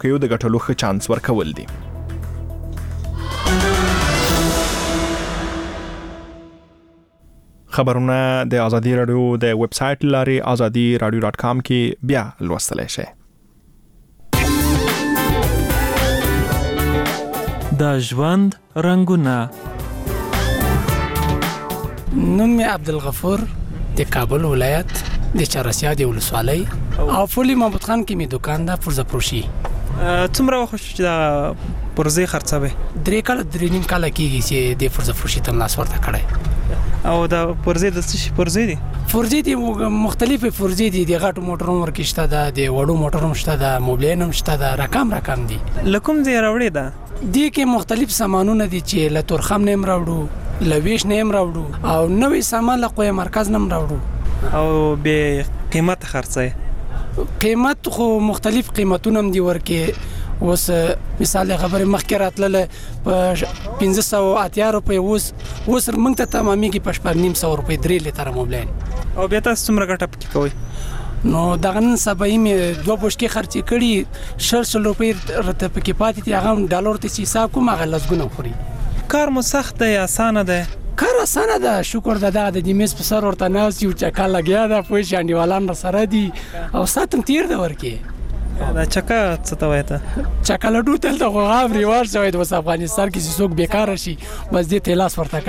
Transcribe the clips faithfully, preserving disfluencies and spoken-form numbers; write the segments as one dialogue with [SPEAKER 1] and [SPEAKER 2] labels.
[SPEAKER 1] موقعو د ګټلو ښه چانس ورکول دي. خبرونه د ازادي رادیو د ویب سټ لاري ازادي رادیو ډاټ کام کې بیا لوستلای شئ.
[SPEAKER 2] د ژوند رنگونه.
[SPEAKER 3] نوم می عبدالغفور د کابل ولایت د چارسیا د ولسوالۍ او فولي محمود خان کې می دکان ده پرزه پروشي.
[SPEAKER 2] څومره وخت چې دا پرزه خرڅوي؟
[SPEAKER 3] درې کال درې نیم کال کېږي چې د پرزه پروشي تم لاس ورته کړی.
[SPEAKER 2] او دا پرزه د څه شي پرزه دي؟
[SPEAKER 3] پرزه دي مختلفه پرزه دي، د غټو موټرونو ورکشته ده، د وړو موټرونو شته ده، موبایل هم شته ده، رقم رقم دي.
[SPEAKER 2] لکم زی راوړي ده
[SPEAKER 3] دي کې مختلف سامانونه دي چې له تورخم نیم راوړو، لويش نیم راوړو او نوې سامان له قوی مرکز نیم راوړو.
[SPEAKER 2] او به قیمت خرڅي؟
[SPEAKER 3] قیمت خو مختلف قیمتونه هم دي ورکه. اوس مثال خبره مخکې راتله په پنځه سوه اتیا روپۍ، اوس اوس موږ ته تمامېږي په شپږ نیم سوه روپۍ درې لیتره موبایل.
[SPEAKER 2] او بیا تاسو څومره ګټه پکې کوئ؟
[SPEAKER 3] نو دغه نن سبا یې مې دوه بوشکې خرڅې کړي، شل سل روپۍ راته پکې پاتې دي، هغه ډالر ته چې حساب کوم هغه لسګونه خوري.
[SPEAKER 2] کار مو سخت دی یا اسانه دی؟
[SPEAKER 3] کار اسانه ده، شکر ده. دغه د دیمز په سر ورته ناست یو چکا لګیا ده، پوه شې انډیوالان را سره دي او ساتم تیر ده ورکې.
[SPEAKER 2] دا چکا څه ته وایي ته؟
[SPEAKER 3] چکا لډو دلته خو عام رواج شوی د اوس افغانستان کې چې څوک بیکاره شي بس دې ته لاس ورته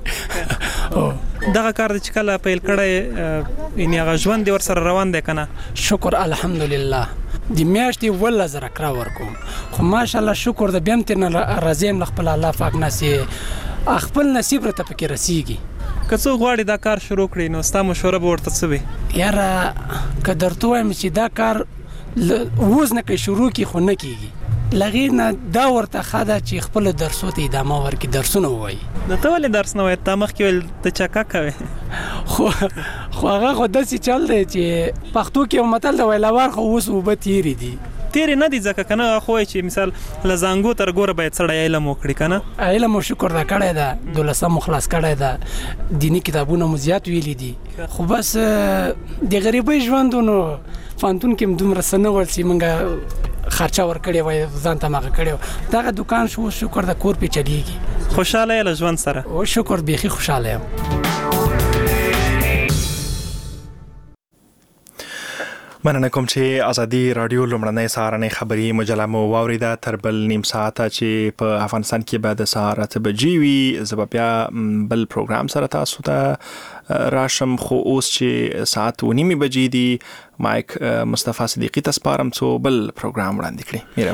[SPEAKER 3] کړی.
[SPEAKER 2] دغه کار د چې کله پیل کړی یعنې هغه ژوند دې ورسره روان دی که نه؟
[SPEAKER 3] شکر الحمدلله. د میاشتې اوولس زره کرا ورکوم، خو ماشاءالله شکر ده. بیا هم ترېنه راضي یم له خپل الله پاک نه چې خپل نصیب راته پکې رسیږي.
[SPEAKER 2] که څوک غواړي دا کار شروع کړي نو ستا مشوره به ورته څه وي؟
[SPEAKER 3] یاره که درته ووایم چې دا کار اوس نه که شروع کړي خو نه کېږي، له هغې نه دا ورته ښه ده چې خپلو درسو ته ادامه ورکړي، درسونه ووایي.
[SPEAKER 2] نو ته ولې درس نه وایې؟ تا مخکې ویل ته چکا کوې.
[SPEAKER 3] خو خو هغه خو داسې چل دی چې پښتو کې یو متل دی، ویلوار خو اوس اوبه تېرې دي.
[SPEAKER 2] تیرې نه دي ځکه که نه خو وایي چې مثال له زانګو تر ګوره باید سړی علم وکړي که نه؟
[SPEAKER 3] علم مو شکر ده کړی ده، دولسم مو خلاص کړی ده، دیني کتابونه مو زیات ویلي دي. خو بس د غریبۍ ژوند نو فانتون کې هم دومره څه نه ول چې موږ خرچه ورکړې وای ځان ته مغه کړې. دغه دکان شو شکر د کور په چلیږي.
[SPEAKER 2] خوشاله یې له ژوند سره؟
[SPEAKER 3] او شکر بیخي خوشاله یم.
[SPEAKER 1] مننه کوم چې ازادي رادیو لومړنۍ سهارنۍ خبري مجله مو واوریده. تر بل نیم ساعته چې په افغانستان کې به د سهار اته بجې وي، زه به بیا بل پروګرام سره تاسو ته راشم. خو اوس چې ساعت و نیمې بجې دي، مایک مصطفی صدیقي ته سپارم څو بل پروګرام وړاندې کړي.